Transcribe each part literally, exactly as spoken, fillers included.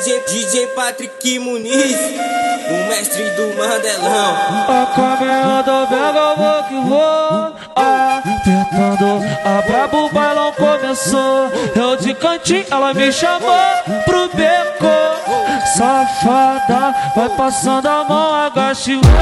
DJ, DJ Patrick Muniz, o mestre do Mandelão. A caminhada pega, eu vou que vou. Apertando a brabo, o bailão começou. Eu de cantinho, ela me chamou pro beco. Safada, vai passando a mão, agache o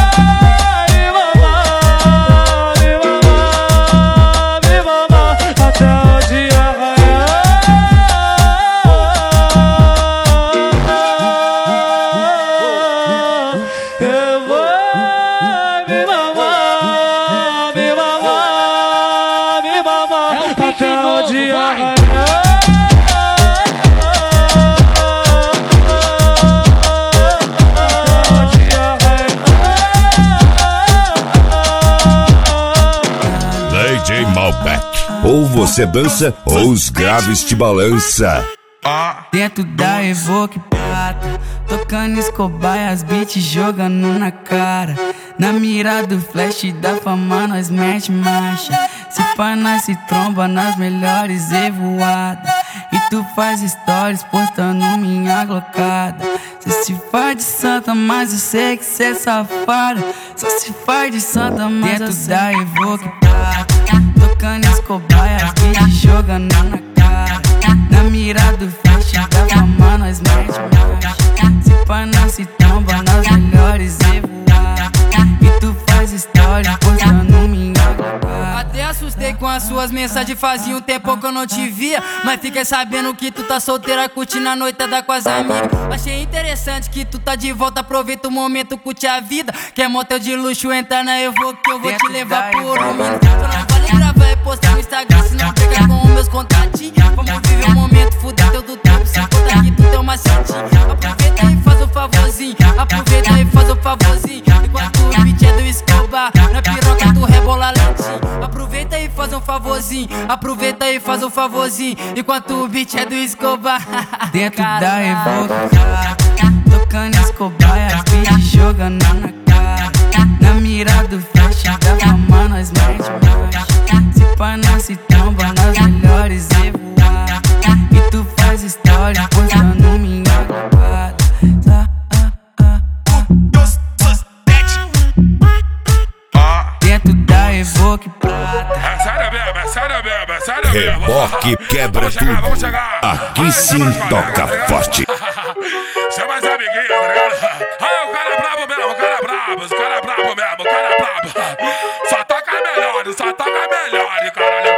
D J Malbec, ou você dança ou os graves te balança. Dentro da Evoque prata, tocando Escobar, as beats jogando na cara. Na mira do flash da fama nós mete marcha. Se pá nós se tromba nas melhores evoadas. E tu faz stories postando minha glocada. Cê se faz de santa, mas eu sei que cê é safada. Só se faz de santa, mas dentro eu sei da Evoque prata, tocando Escobar, as beats jogando na cara. Na mira do flash da fama nós mete marcha. Se pá nós se tromba nas melhores evoadas. E tu faz história postando minha glocada. Até assustei com as suas mensagens, fazia um tempo que eu não te via. Mas fiquei sabendo que tu tá solteira, curtindo a noitada com as amigas. Achei interessante que tu tá de volta, aproveita o momento, curte a vida. Quer motel de luxo, entra na Evoque que eu vou te levar por um minuto. Só não vale gravar e postar no Instagram, se não pega com os meus contatinhos. Vamos viver o momento, fuder teu do tempo, sem contar que tu tem uma setinha. Aproveita e faz o favorzinho, aproveita e faz o favorzinho. Enquanto o beat é do Escobar, na piroca tu rebola lentinho. Aproveita e faz um favorzinho, aproveita e faz um favorzinho. Enquanto o beat é do Escobar. Dentro da Evoque, tocando Escobar, as beats jogando na cara. Na mira do flash da fama nós mete marcha. Se pá nós se tromba nas melhores evoadas. E tu faz história postando minha glocada. Dentro da Evoque prata. É sério mesmo, é sério mesmo, é sério mesmo. Reboque quebra tudo. Aqui sim toca forte. Chama as amiguinhas, tá ligado? Ah, o cara é brabo mesmo, o cara é brabo, o cara é brabo mesmo, o cara é brabo. Só toca melhor, só toca melhor, caralho.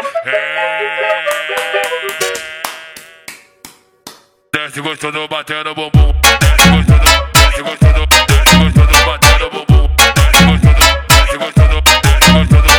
Desce gostoso batendo bumbum. Desce gostoso, desce gostoso, desce gostoso batendo bumbum. Desce gostoso, desce gostoso, desce gostoso.